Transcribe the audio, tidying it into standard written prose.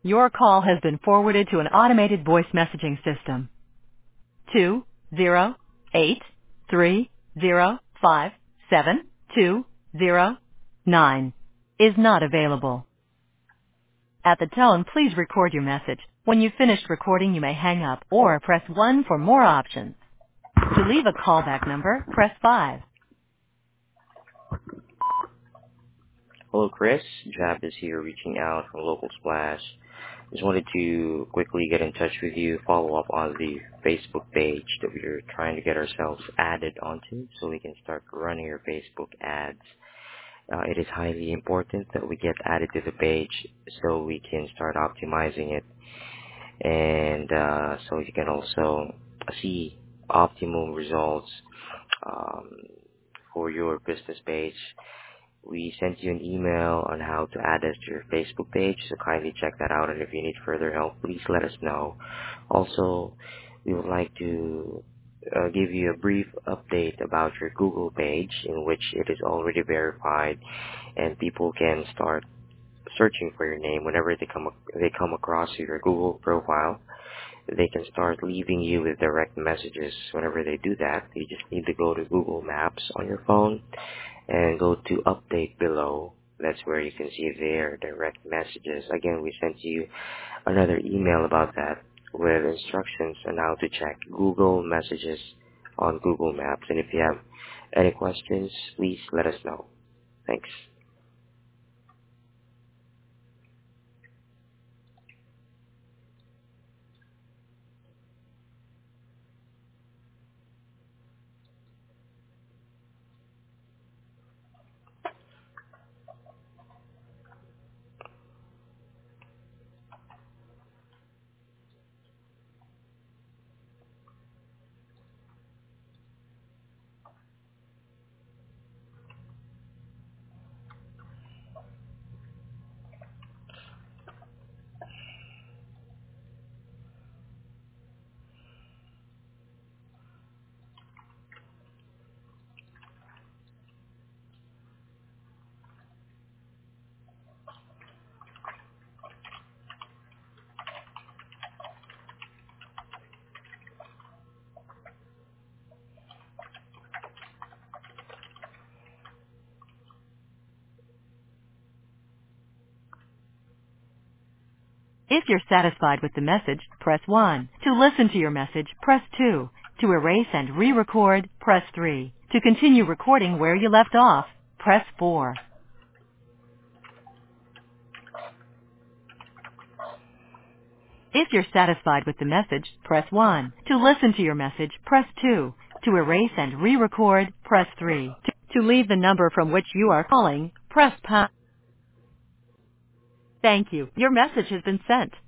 Your call has been forwarded to an automated voice messaging system. 20830572209 is not available. At the tone, please record your message. When you've finished recording, you may hang up or press 1 for more options. To leave a callback number, press 5. Hello, Chris. Jab is here reaching out from Local Splash. Just wanted to quickly get in touch with you, follow up on the Facebook page that we're trying to get ourselves added onto so we can start running your Facebook ads. It is highly important that we get added to the page so we can start optimizing it, and so you can also see optimum results um, for your business page. We sent you an email on how to add us to your Facebook page, so kindly check that out, and if you need further help, please let us know. Also, we would like to give you a brief update about your Google page, in which it is already verified, and people can start searching for your name whenever they come across your Google profile. They can start leaving you with direct messages. Whenever they do that, you just need to go to Google Maps on your phone and go to update below. That's where you can see their direct messages. Again, we sent you another email about that with instructions on how to check Google messages on Google Maps. And if you have any questions, please let us know. Thanks. If you're satisfied with the message, press 1. To listen to your message, press 2. To erase and re-record, press 3. To continue recording where you left off, press 4. If you're satisfied with the message, press 1. To listen to your message, press 2. To erase and re-record, press 3. To leave the number from which you are calling, press pound. Thank you. Your message has been sent.